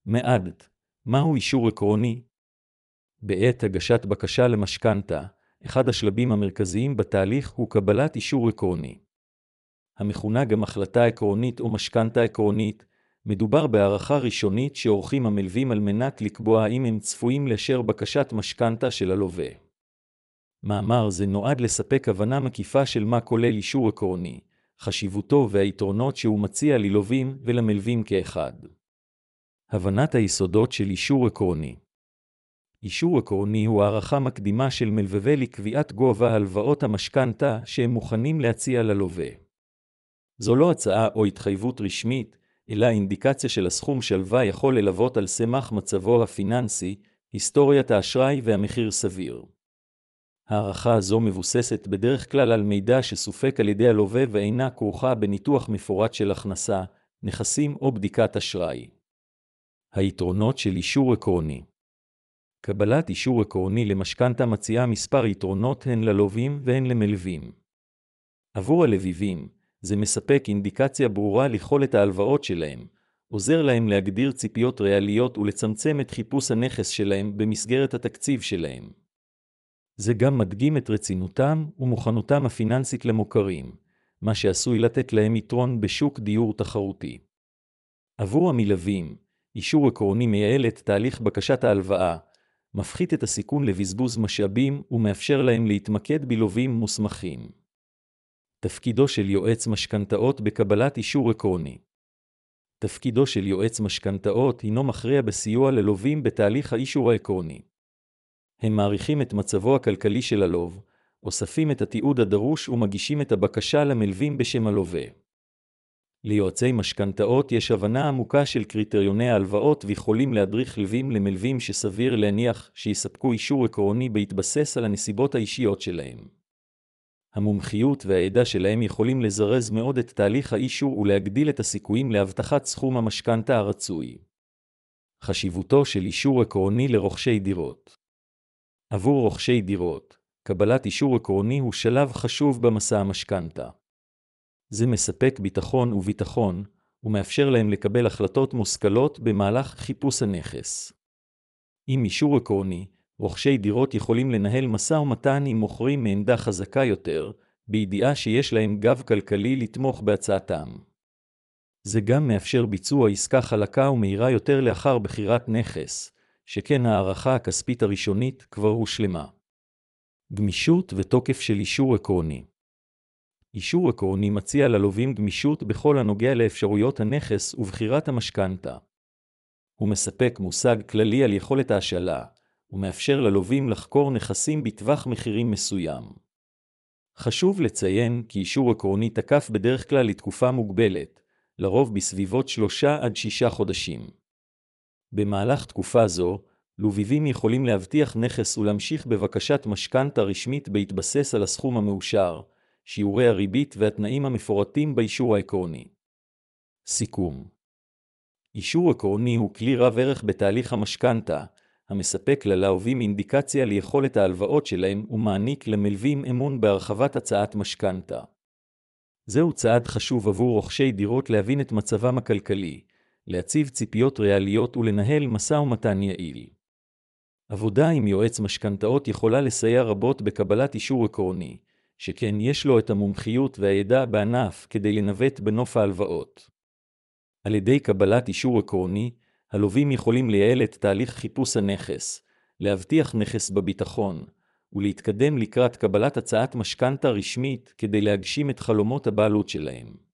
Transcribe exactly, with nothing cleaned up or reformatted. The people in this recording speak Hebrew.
מעדת, מהו אישור עקרוני? בעת הגשת בקשה למשכנתה, אחד השלבים המרכזיים בתהליך הוא קבלת אישור עקרוני. המכונה גם החלטה עקרונית או משכנתה עקרונית, מדובר בהערכה ראשונית שעורכים המלווים על מנת לקבוע האם הם צפויים לאשר בקשת משכנתה של הלווה. מאמר זה נועד לספק הבנה מקיפה של מה כולל אישור עקרוני, חשיבותו והיתרונות שהוא מציע ללווים ולמלווים כאחד. הבנת היסודות של אישור עקרוני. אישור עקרוני הוא הערכה מקדימה של מלווה לקביעת גובה הלוואות המשכנתה שהם מוכנים להציע ללווה. זו לא הצעה או התחייבות רשמית, אלא אינדיקציה של הסכום שהלווה יכול ללוות על סמך מצבו הפיננסי, היסטוריית האשראי והמחיר סביר. הערכה הזו מבוססת בדרך כלל על מידע שסופק על ידי הלווה ואינה כרוכה בניתוח מפורט של הכנסה, נכסים או בדיקת אשראי. היתרונות של אישור עקרוני. קבלת אישור עקרוני למשכנתה מציעה מספר יתרונות הן ללווים והן למלווים. עבור הלווים, זה מספק אינדיקציה ברורה ליכולת ההלוואות שלהם, עוזר להם להגדיר ציפיות ריאליות ולצמצם את חיפוש הנכס שלהם במסגרת התקציב שלהם. זה גם מדגים את רצינותם ומוכנותם הפיננסית למוכרים, מה שעשוי לתת להם יתרון בשוק דיור תחרותי. עבור המלווים, אישור עקרוני מייעל את תהליך בקשת ההלוואה, מפחית את הסיכון לבזבוז משאבים ומאפשר להם להתמקד בלווים מוסמכים. תפקידו של יועץ משכנתאות בקבלת אישור עקרוני. תפקידו של יועץ משכנתאות הינו מכריע בסיוע ללווים בתהליך האישור העקרוני. הם מעריכים את מצבו הכלכלי של הלווה, אוספים את התיעוד הדרוש ומגישים את הבקשה למלווים בשם הלווה. ליועצי משכנתאות יש הבנה עמוקה של קריטריוני ההלוואות ויכולים להדריך לווים למלווים שסביר להניח שיספקו אישור עקרוני בהתבסס על הנסיבות האישיות שלהם. המומחיות והעדה שלהם יכולים לזרז מאוד את תהליך האישור ולהגדיל את הסיכויים להבטחת סכום המשכנתה הרצוי. חשיבותו של אישור עקרוני לרוכשי דירות. עבור רוכשי דירות, קבלת אישור עקרוני הוא שלב חשוב במסע המשכנתה. זה מספק ביטחון וביטחון, ומאפשר להם לקבל החלטות מושכלות במהלך חיפוש הנכס. עם אישור עקרוני, רוכשי דירות יכולים לנהל משא ומתן עם מוכרים מעמדה חזקה יותר, בידיעה שיש להם גב כלכלי לתמוך בהצעתם. זה גם מאפשר ביצוע עסקה חלקה ומהירה יותר לאחר בחירת נכס, שכן הערכה הכספית הראשונית כבר הושלמה. גמישות ותוקף של אישור עקרוני. אישור עקרוני מציע ללווים גמישות בכל הנוגע לאפשרויות הנכס ובחירת המשכנתה. הוא מספק מושג כללי על יכולת ההשאלה, ומאפשר ללווים לחקור נכסים בטווח מחירים מסוים. חשוב לציין כי אישור עקרוני תקף בדרך כלל לתקופה מוגבלת, לרוב בסביבות שלושה עד שישה חודשים. במהלך תקופה זו, לווים יכולים להבטיח נכס ולהמשיך בבקשת משכנתה רשמית בהתבסס על הסכום המאושר, שיעורי הריבית והתנאים המפורטים באישור העקרוני. סיכום. אישור עקרוני הוא כלי רב ערך בתהליך המשכנתה, המספק ללווים אינדיקציה ליכולת ההלוואות שלהם ומעניק למלווים אמון בהרחבת הצעת משכנתה. זהו צעד חשוב עבור רוכשי דירות להבין את מצבם הכלכלי, להציב ציפיות ריאליות ולנהל משא ומתן יעיל. עבודה עם יועץ משכנתאות יכולה לסייע רבות בקבלת אישור עקרוני, שכן יש לו את המומחיות והידע בענף כדי לנווט בנוף ההלוואות. על ידי קבלת אישור עקרוני, הלווים יכולים לייעל את תהליך חיפוש הנכס, להבטיח נכס בביטחון, ולהתקדם לקראת קבלת הצעת משכנתה רשמית כדי להגשים את חלומות הבעלות שלהם.